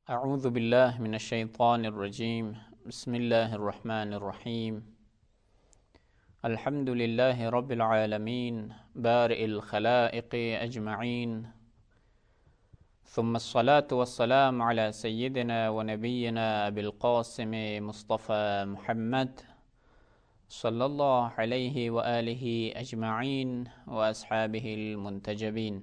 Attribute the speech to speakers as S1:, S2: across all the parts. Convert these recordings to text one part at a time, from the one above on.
S1: أعوذ بالله من الشيطان الرجيم بسم الله الرحمن الرحيم الحمد لله رب العالمين بارئ الخلائق أجمعين ثم الصلاة والسلام على سيدنا ونبينا أبي القاسم مصطفى محمد صلى الله عليه وآله أجمعين وأصحابه المنتجبين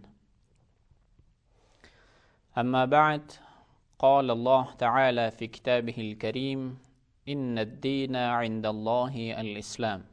S1: أما بعد قال الله تعالى في كتابه الكريم إن الدين عند الله الإسلام.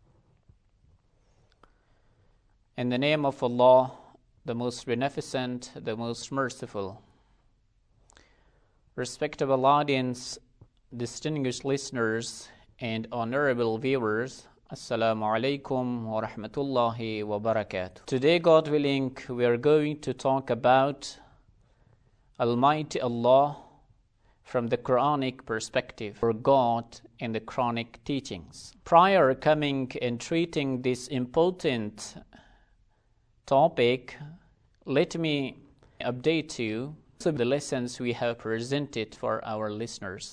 S1: In the name of Allah, the most beneficent, the most merciful. Respectable audience, distinguished listeners, and honorable viewers, Assalamu alaikum wa rahmatullahi wa barakatuh. Today, God willing, we are going to talk about Almighty Allah from the Quranic perspective, for God in the Quranic teachings. Prior coming and treating this important topic, let me update you on the lessons we have presented for our listeners.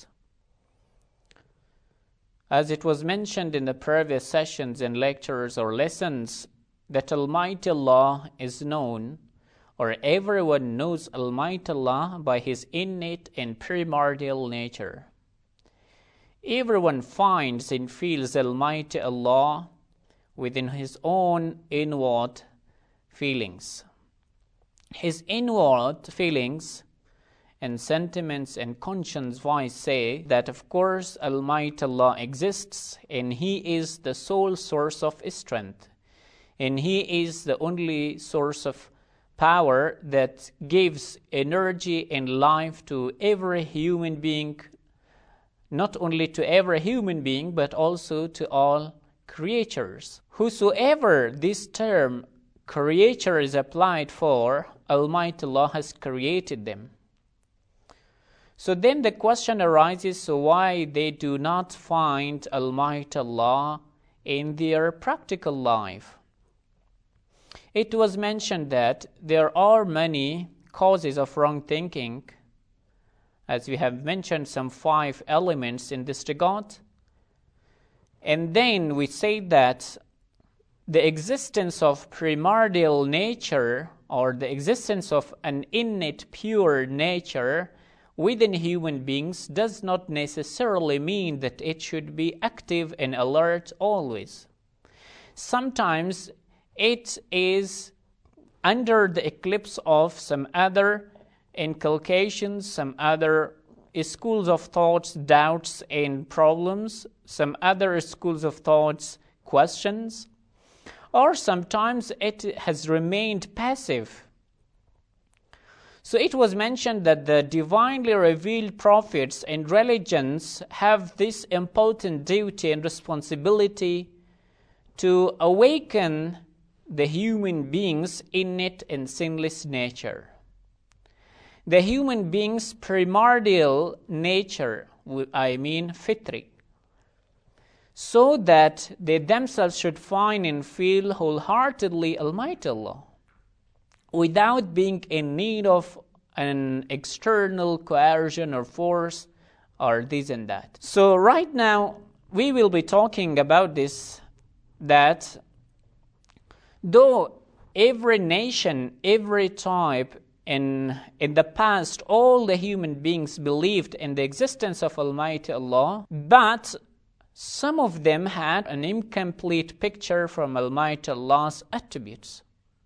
S1: As it was mentioned in the previous sessions and lectures or lessons, that Almighty Allah is known, or everyone knows Almighty Allah by His innate and primordial nature. Everyone finds and feels Almighty Allah within His own inward feelings. His inward feelings and sentiments and conscience-wise say that of course Almighty Allah exists and He is the sole source of strength, and He is the only source of power that gives energy and life to every human being, not only to every human being, but also to all creatures. Whosoever this term creature is applied for, Almighty Allah has created them. So then the question arises, so why they do not find Almighty Allah in their practical life? It was mentioned that there are many causes of wrong thinking, as we have mentioned some 5 elements in this regard. And then we say that the existence of primordial nature, or the existence of an innate pure nature within human beings, does not necessarily mean that it should be active and alert always. Sometimes it is under the eclipse of some other inculcations, some other schools of thoughts, doubts and problems, some other schools of thoughts, questions, or sometimes it has remained passive. So it was mentioned that the divinely revealed prophets and religions have this important duty and responsibility to awaken the human being's innate and sinless nature. The human being's primordial nature, I mean fitri, so that they themselves should find and feel wholeheartedly Almighty Allah, without being in need of an external coercion or force or this and that. So right now, we will be talking about this, that though every nation, every type, in the past, all the human beings believed in the existence of Almighty Allah, but some of them had an incomplete picture from Almighty Allah's attributes.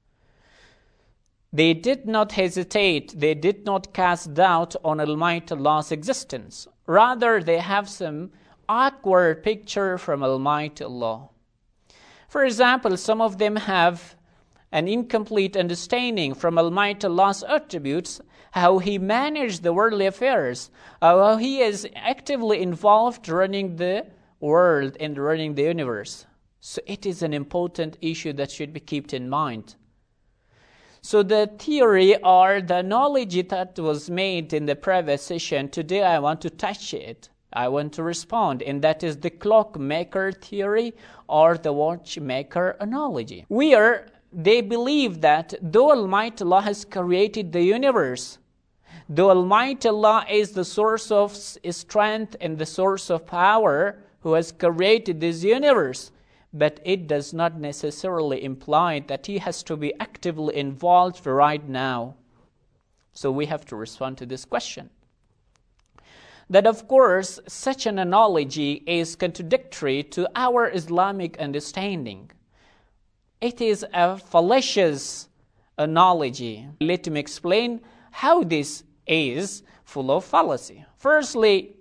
S1: They did not hesitate, they did not cast doubt on Almighty Allah's existence. Rather, they have some awkward picture from Almighty Allah. For example, some of them have an incomplete understanding from Almighty Allah's attributes, how He managed the worldly affairs, how He is actively involved running the world and running the universe. So it is an important issue that should be kept in mind. So the theory or the knowledge that was made in the previous session, today I want to touch it. I want to respond, and that is the clockmaker theory or the watchmaker analogy. Where they believe that though Almighty Allah has created the universe, Though Almighty Allah is the source of strength and the source of power, who has created this universe, but it does not necessarily imply that He has to be actively involved right now. So we have to respond to this question. That of course, such an analogy is contradictory to our Islamic understanding. It is a fallacious analogy. Let me explain how this is full of fallacy. Firstly,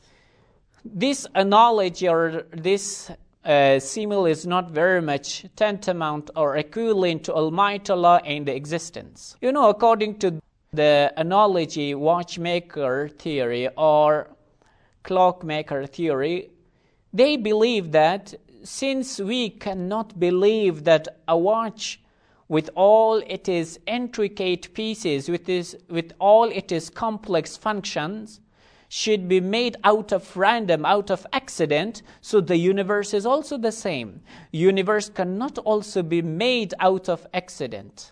S1: this analogy or this simile is not very much tantamount or equivalent to Almighty Allah and the existence. According to the analogy watchmaker theory or clockmaker theory, they believe that since we cannot believe that a watch with all its intricate pieces, with all its complex functions, should be made out of random, out of accident, so the universe is also the same. Universe cannot also be made out of accident.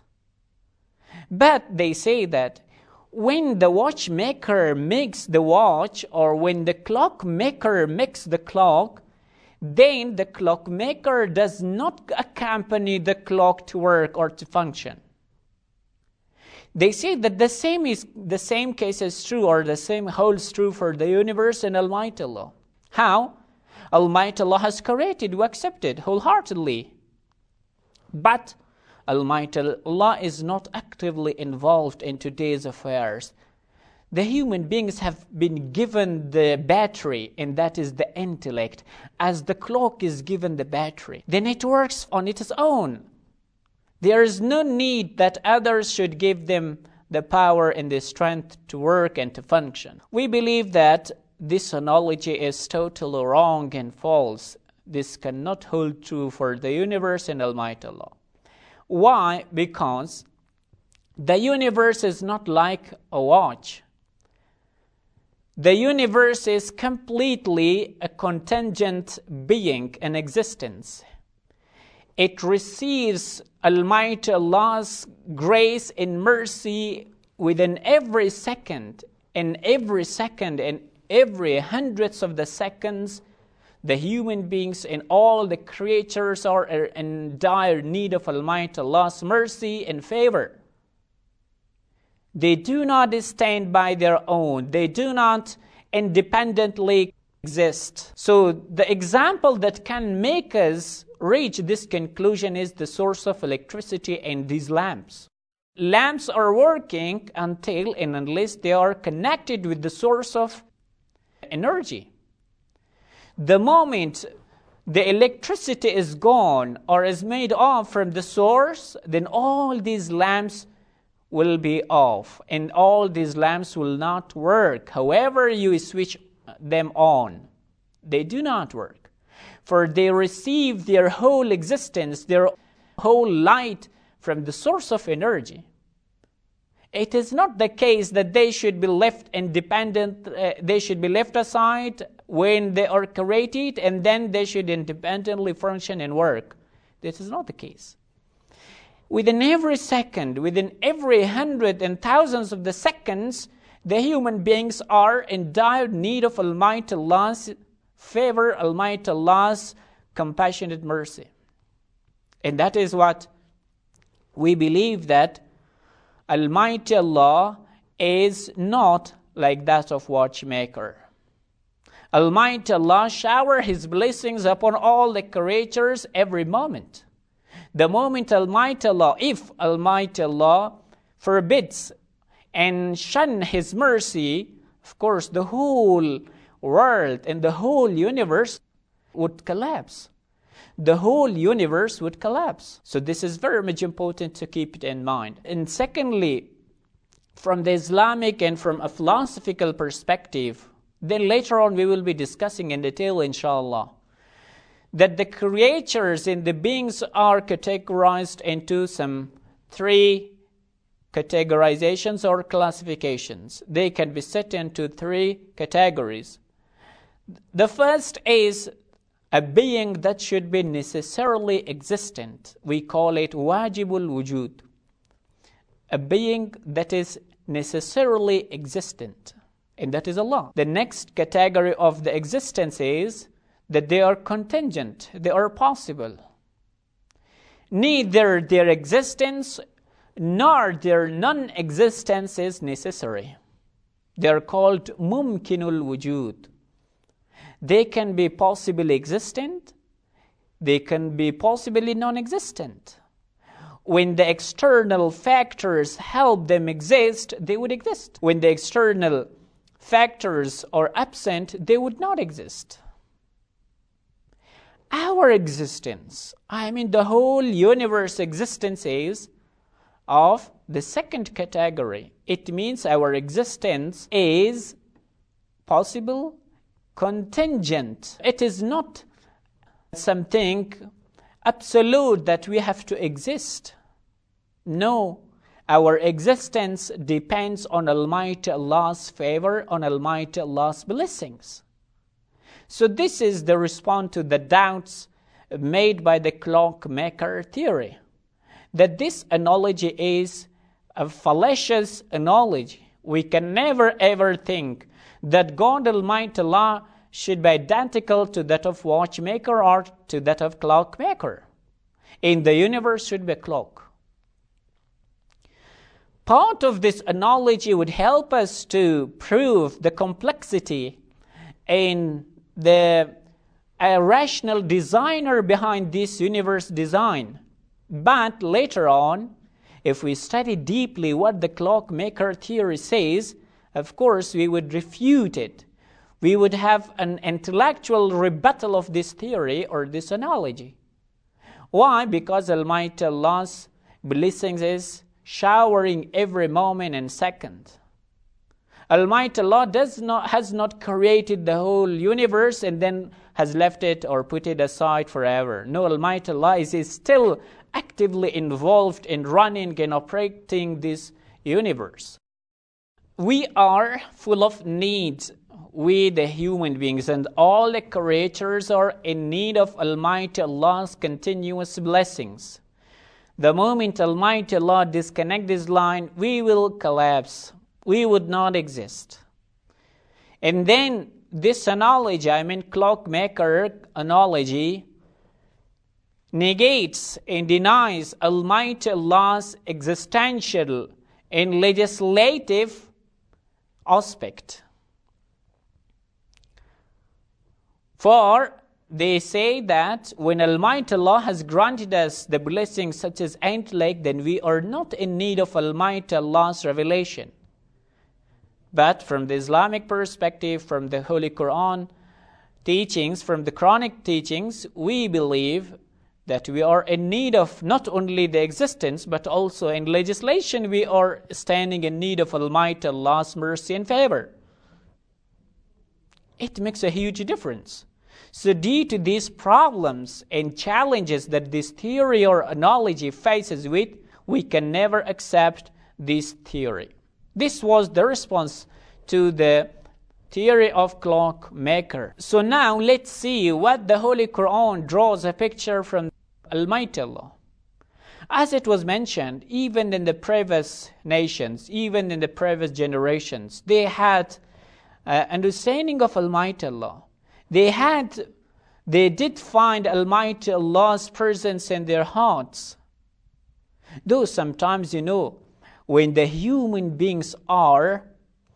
S1: But they say that when the watchmaker makes the watch, or when the clockmaker makes the clock, then the clockmaker does not accompany the clock to work or to function. They say that the same case is true, or the same holds true for the universe and Almighty Allah. How? Almighty Allah has created, we accept it wholeheartedly. But Almighty Allah is not actively involved in today's affairs. The human beings have been given the battery, and that is the intellect, as the clock is given the battery. Then it works on its own. There is no need that others should give them the power and the strength to work and to function. We believe that this analogy is totally wrong and false. This cannot hold true for the universe and Almighty Allah. Why? Because the universe is not like a watch. The universe is completely a contingent being in existence. It receives Almighty Allah's grace and mercy within every second, and every hundreds of the seconds, the human beings and all the creatures are in dire need of Almighty Allah's mercy and favor. They do not stand by their own. They do not independently exist. So the example that can make us reach this conclusion is the source of electricity and these lamps. Lamps are working until and unless they are connected with the source of energy. The moment the electricity is gone or is made off from the source, then all these lamps will be off, and all these lamps will not work. However you switch them on, they do not work. For they receive their whole existence, their whole light from the source of energy. It is not the case that they should be left independent, they should be left aside when they are created, and then they should independently function and work. This is not the case. Within every second, within every hundred and thousands of the seconds, the human beings are in dire need of Almighty Allah's favor, Almighty Allah's compassionate mercy. And that is what we believe, that Almighty Allah is not like that of watchmaker. Almighty Allah showers His blessings upon all the creatures every moment. The moment Almighty Allah, if Almighty Allah forbids and shun His mercy, of course the whole world and the whole universe would collapse. The whole universe would collapse. So this is very much important to keep it in mind. And secondly, from the Islamic and from a philosophical perspective, then later on we will be discussing in detail, inshallah, that the creatures and the beings are categorized into some three categorizations or classifications. They can be set into three categories. The first is a being that should be necessarily existent. We call it wajibul wujud. A being that is necessarily existent, and that is Allah. The next category of the existence is that they are contingent, they are possible. Neither their existence nor their non-existence is necessary. They are called mumkinul wujud. They can be possibly existent, they can be possibly non-existent. When the external factors help them exist, they would exist. When the external factors are absent, they would not exist. Our existence, the whole universe existence is of the second category. It means our existence is possible, contingent. It is not something absolute that we have to exist. No, our existence depends on Almighty Allah's favor, on Almighty Allah's blessings. So this is the response to the doubts made by the clockmaker theory, that this analogy is a fallacious analogy. We can never ever think that God Almighty Allah should be identical to that of watchmaker or to that of clockmaker. In the universe should be a clock. Part of this analogy would help us to prove the complexity in the rational designer behind this universe design. But later on, if we study deeply what the clockmaker theory says, of course we would refute it. We would have an intellectual rebuttal of this theory or this analogy. Why? Because Almighty Allah's blessings is showering every moment and second. Almighty Allah has not created the whole universe and then has left it or put it aside forever. No, Almighty Allah is still actively involved in running and operating this universe. We are full of needs, we the human beings, and all the creatures are in need of Almighty Allah's continuous blessings. The moment Almighty Allah disconnects this line, we will collapse. We would not exist. And then this analogy, clockmaker analogy, negates and denies Almighty Allah's existential and legislative aspect. For they say that when Almighty Allah has granted us the blessings such as intellect, then we are not in need of Almighty Allah's revelation. But from the Islamic perspective, from the Holy Quran teachings, from the Quranic teachings, we believe that we are in need of not only the existence, but also in legislation we are standing in need of Almighty Allah's mercy and favor. It makes a huge difference. So due to these problems and challenges that this theory or analogy faces with, we can never accept this theory. This was the response to the theory of clockmaker. So now let's see what the Holy Quran draws a picture from Almighty Allah. As it was mentioned, even in the previous nations, even in the previous generations, they had understanding of Almighty Allah. They did find Almighty Allah's presence in their hearts. Though sometimes, when the human beings are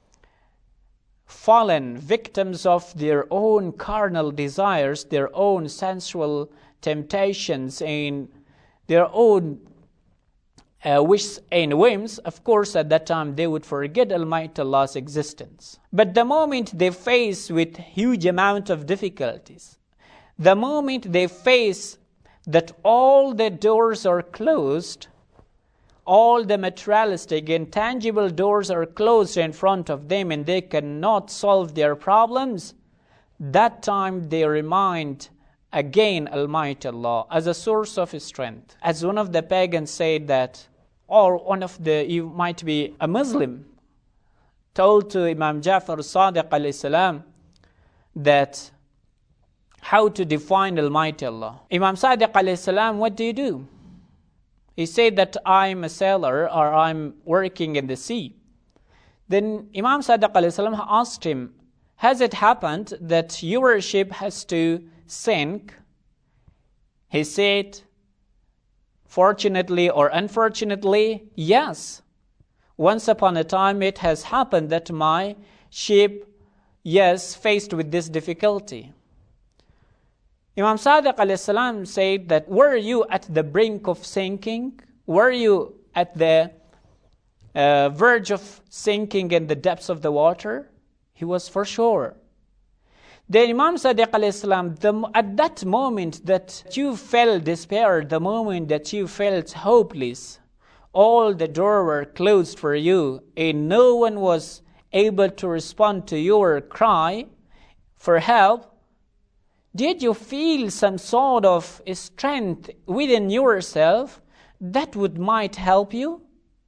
S1: fallen victims of their own carnal desires, their own sensual temptations, and their own wishes and whims, of course at that time they would forget Almighty Allah's existence. But the moment they face with huge amount of difficulties, the moment they face that all the doors are closed, all the materialistic and tangible doors are closed in front of them and they cannot solve their problems, that time they remind again Almighty Allah as a source of strength. As one of the pagans said that, or you might be a Muslim, told to Imam Ja'far as-Sadiq alayhi salam that how to define Almighty Allah. Imam Sadiq alayhi salam, what do you do? He said that I'm a sailor or I'm working in the sea. Then Imam Sadiq alayhi salam asked him, has it happened that your ship has to sink? He said, fortunately or unfortunately, yes. Once upon a time it has happened that my ship, yes, faced with this difficulty. Imam Sadiq alayhi salam said that, were you at the brink of sinking? Were you at the verge of sinking in the depths of the water? He was for sure. Then Imam Sadiq alayhi salam, at that moment that you felt despair, the moment that you felt hopeless, all the doors were closed for you and no one was able to respond to your cry for help, did you feel some sort of strength within yourself that might help you?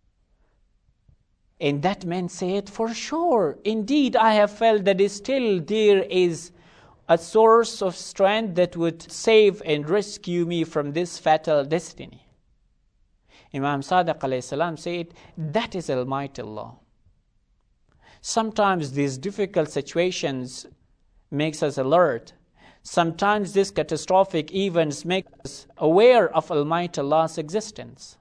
S1: And that man said, for sure, indeed I have felt that still there is a source of strength that would save and rescue me from this fatal destiny. Imam Sadiq alayhi salam said, that is Almighty Allah. Sometimes these difficult situations makes us alert. Sometimes these catastrophic events make us aware of Almighty Allah's existence.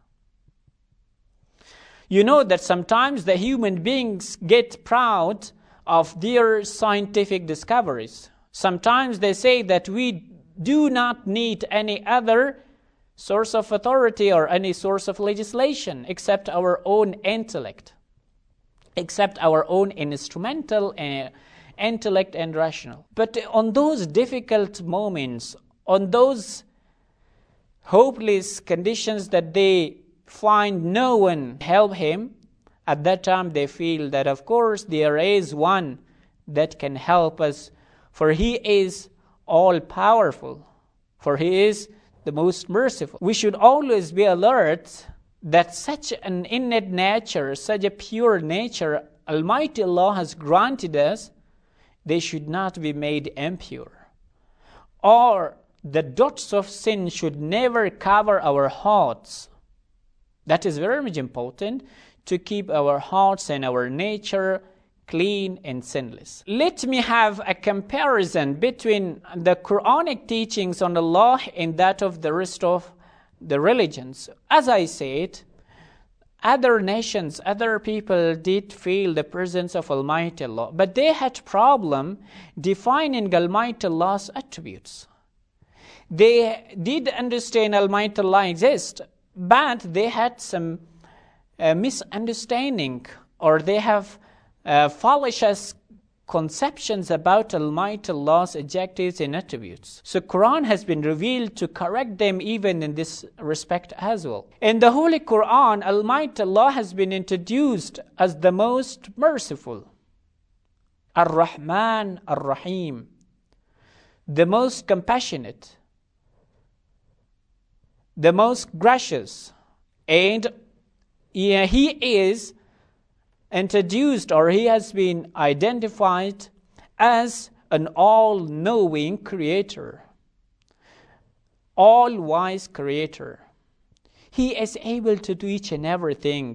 S1: You know that sometimes the human beings get proud of their scientific discoveries. Sometimes they say that we do not need any other source of authority or any source of legislation except our own intellect, except our own instrumental intellect and rational. But on those difficult moments, on those hopeless conditions that they find no one help him, at that time they feel that of course there is one that can help us, for he is all powerful, for he is the most merciful. We should always be alert that such an innate nature, such a pure nature Almighty Allah has granted us, they should not be made impure. Or the dots of sin should never cover our hearts. That is very much important, to keep our hearts and our nature clean and sinless. Let me have a comparison between the Quranic teachings on Allah and that of the rest of the religions. As I said, other nations, other people did feel the presence of Almighty Allah, but they had problem defining Almighty Allah's attributes. They did understand Almighty Allah exists, but they had some misunderstanding, or they have fallacious conceptions about Almighty Allah's adjectives and attributes. So Quran has been revealed to correct them even in this respect as well. In the Holy Quran, Almighty Allah has been introduced as the most merciful, Ar-Rahman, Ar-Rahim, the most compassionate, the most gracious, and he is introduced, or he has been identified as an all-knowing creator, all-wise creator. He is able to do each and everything.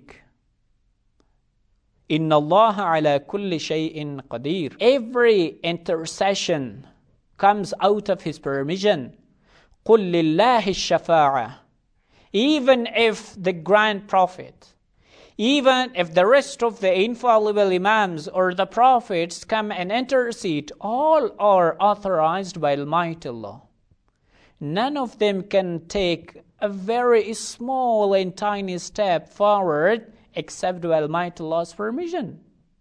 S1: Inna Allah ala kulli shay'in qadir. Every intercession comes out of his permission. قُلْ لِلَّهِ الشَّفَاعَةِ. Even if the grand prophet, even if the rest of the infallible imams or the prophets come and intercede, all are authorized by Almighty Allah. None of them can take a very small and tiny step forward except by Almighty Allah's permission.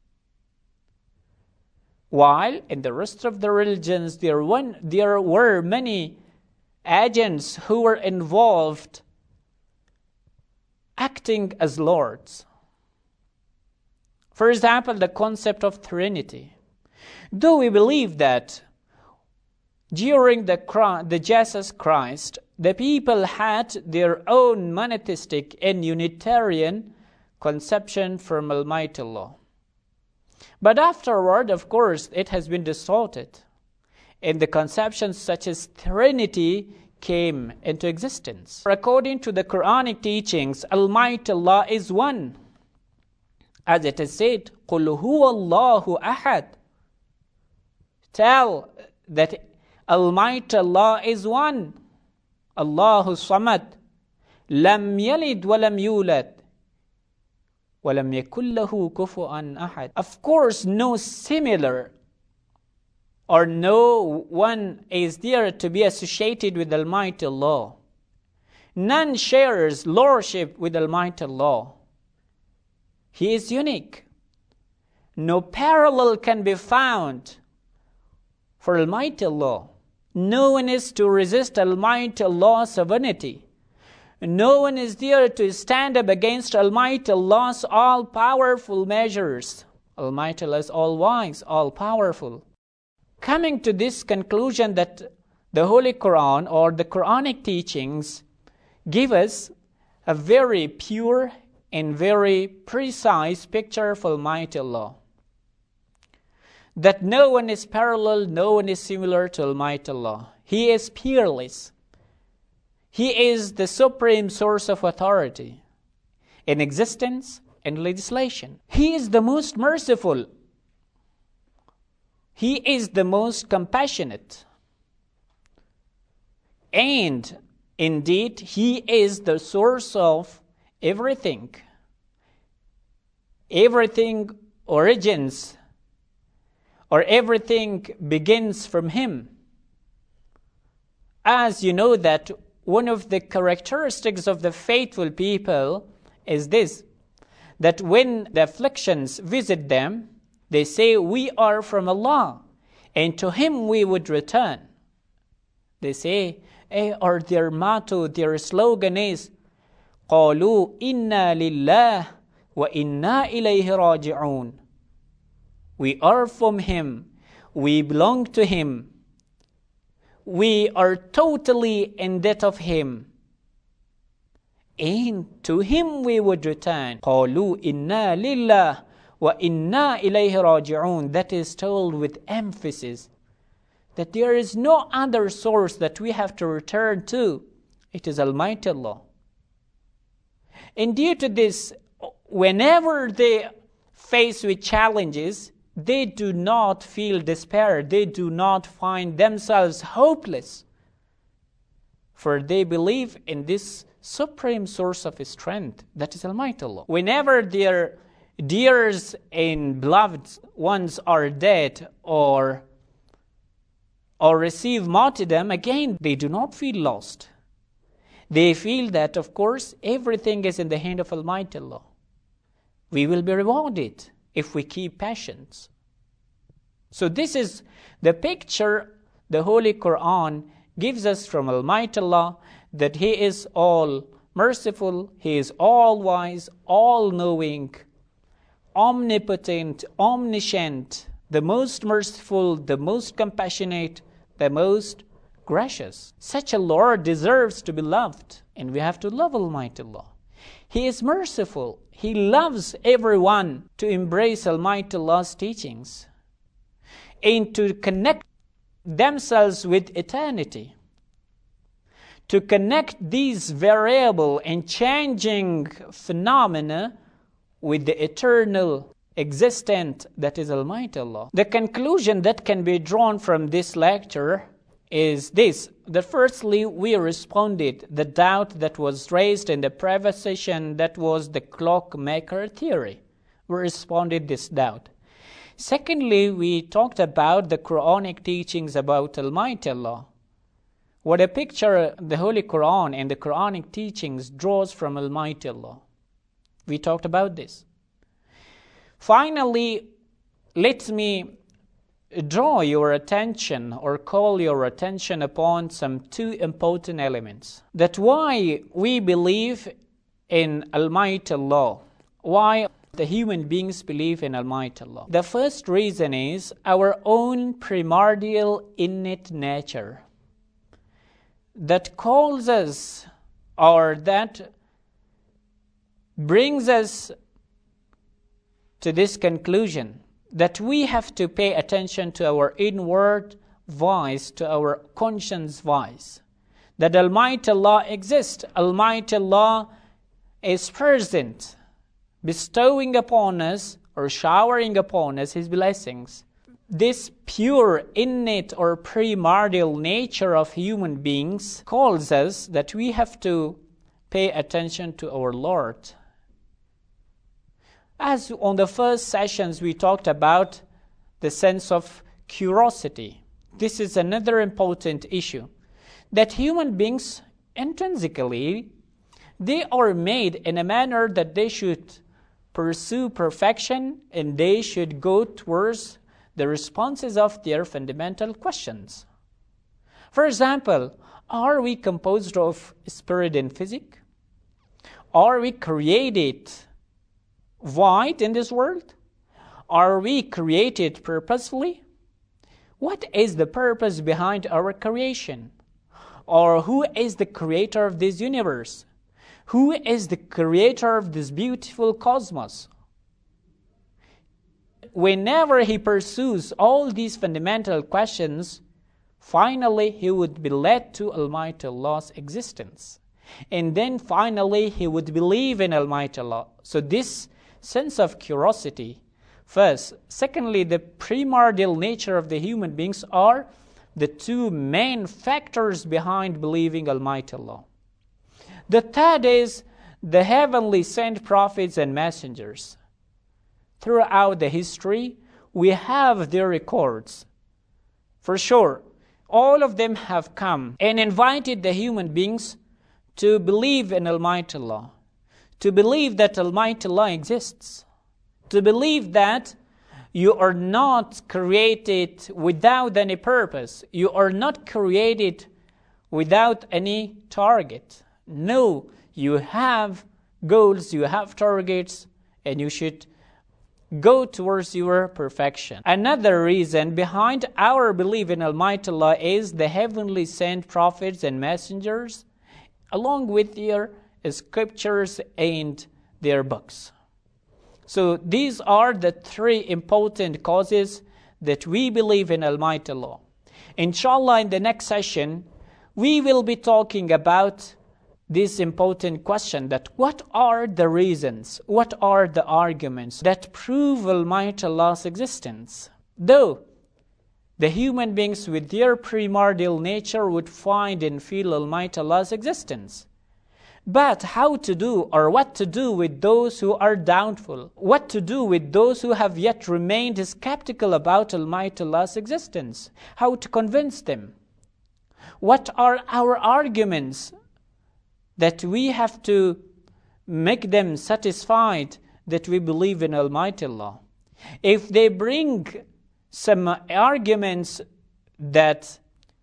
S1: While in the rest of the religions, there were many agents who were involved acting as lords. For example, the concept of Trinity. Though we believe that during the Jesus Christ, the people had their own monotheistic and Unitarian conception from Almighty Allah. But afterward, of course, it has been distorted, and the conceptions such as Trinity came into existence. According to the Quranic teachings, Almighty Allah is one. As it is said, قُلْ هُوَ اللَّهُ أَحَدٌ. Tell that Almighty Allah is one. Allahu Samad. لم يلد ولم يولد ولم يكن له كفوا أحد. Of course, no similar or no one is there to be associated with Almighty Allah. None shares lordship with Almighty Allah. He is unique. No parallel can be found for Almighty Allah. No one is to resist Almighty Allah's sovereignty. No one is there to stand up against Almighty Allah's all-powerful measures. Almighty Allah is all-wise, all-powerful. Coming to this conclusion that the Holy Quran or the Quranic teachings give us a very pure and very precise picture of Almighty Allah. That no one is parallel, no one is similar to Almighty Allah. He is peerless. He is the supreme source of authority in existence and legislation. He is the most merciful. He is the most compassionate. And indeed, He is the source of everything. Everything origins or everything begins from Him. As you know that one of the characteristics of the faithful people is this, that when the afflictions visit them, they say, we are from Allah, and to Him we would return. They say, or their motto, their slogan is, قَالُوا إِنَّا لِلَّهِ وَإِنَّا إِلَيْهِ رَاجِعُونَ. We are from Him, we belong to Him, we are totally in debt of Him, and to Him we would return. قَالُوا إِنَّا لِلَّهِ وَإِنَّا إِلَيْهِ رَاجِعُونَ. That is told with emphasis, that there is no other source that we have to return to. It is Almighty Allah. And due to this, whenever they face with challenges, they do not feel despair. They do not find themselves hopeless. For they believe in this supreme source of strength, that is Almighty Allah. Whenever their dears and beloved ones are dead or receive martyrdom, again, they do not feel lost. They feel that, of course, everything is in the hand of Almighty Allah. We will be rewarded if we keep patience. So this is the picture the Holy Quran gives us from Almighty Allah, that He is all merciful, He is all wise, all knowing, omnipotent, omniscient, the most merciful, the most compassionate, the most gracious. Such a Lord deserves to be loved, and we have to love Almighty Allah. He is merciful. He loves everyone to embrace Almighty Allah's teachings and to connect themselves with eternity, to connect these variable and changing phenomena with the eternal existent that is Almighty Allah. The conclusion that can be drawn from this lecture is this, that firstly we responded the doubt that was raised in the previous session, that was the clockmaker theory. We responded this doubt. Secondly, we talked about the Quranic teachings about Almighty Allah. What a picture the Holy Quran and the Quranic teachings draws from Almighty Allah. We talked about this. Finally, let me draw your attention or call your attention upon some two important elements. That why we believe in Almighty Allah, why the human beings believe in Almighty Allah. The first reason is our own primordial innate nature that calls us, or that brings us to this conclusion, that we have to pay attention to our inward voice, to our conscience voice, that Almighty Allah exists, Almighty Allah is present bestowing upon us or showering upon us His blessings. This pure, innate or primordial nature of human beings calls us that we have to pay attention to our Lord. As on the first sessions we talked about the sense of curiosity. This is another important issue. That human beings intrinsically, they are made in a manner that they should pursue perfection and they should go towards the responses of their fundamental questions. For example, are we composed of spirit and physic? Are we created void in this world? Are we created purposefully? What is the purpose behind our creation? Or who is the creator of this universe? Who is the creator of this beautiful cosmos? Whenever he pursues all these fundamental questions, finally he would be led to Almighty Allah's existence. And then finally he would believe in Almighty Allah. So this sense of curiosity, first. Secondly, the primordial nature of the human beings are the two main factors behind believing Almighty Allah. The third is the heavenly sent prophets and messengers. Throughout the history, we have their records. For sure, all of them have come and invited the human beings to believe in Almighty Allah, to believe that Almighty Allah exists, to believe that you are not created without any purpose. You are not created without any target. No, you have goals, you have targets, and you should go towards your perfection. Another reason behind our belief in Almighty Allah is the heavenly sent prophets and messengers, along with their scriptures and their books. So these are the three important causes that we believe in Almighty Allah. Inshallah, in the next session, we will be talking about this important question, that what are the reasons, what are the arguments that prove Almighty Allah's existence? Though the human beings with their primordial nature would find and feel Almighty Allah's existence. But how to do, or what to do with those who are doubtful? What to do with those who have yet remained skeptical about Almighty Allah's existence? How to convince them? What are our arguments that we have to make them satisfied that we believe in Almighty Allah? If they bring some arguments that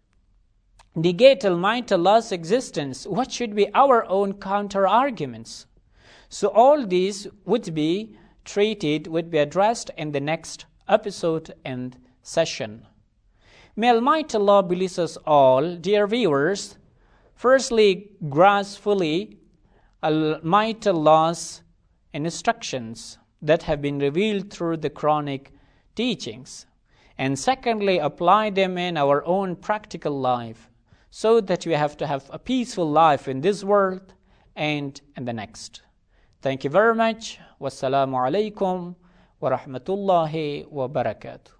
S1: negate Almighty Allah's existence, what should be our own counter-arguments? So all these would be treated, would be addressed in the next episode and session. May Almighty Allah bless us all, dear viewers. Firstly, grasp fully Almighty Allah's instructions that have been revealed through the Quranic teachings. And secondly, apply them in our own practical life, so that we have to have a peaceful life in this world and in the next. Thank you very much. Wassalamu alaikum wa rahmatullahi wa barakatuh.